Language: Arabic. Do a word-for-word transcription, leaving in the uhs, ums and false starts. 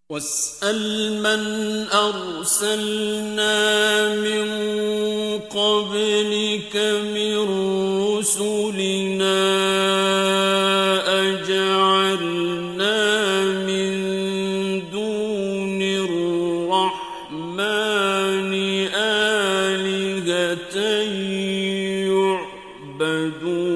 واسأل من أرسلنا من قبلك من رسلنا أجعلنا من دون الرحمن آلهة يعبدون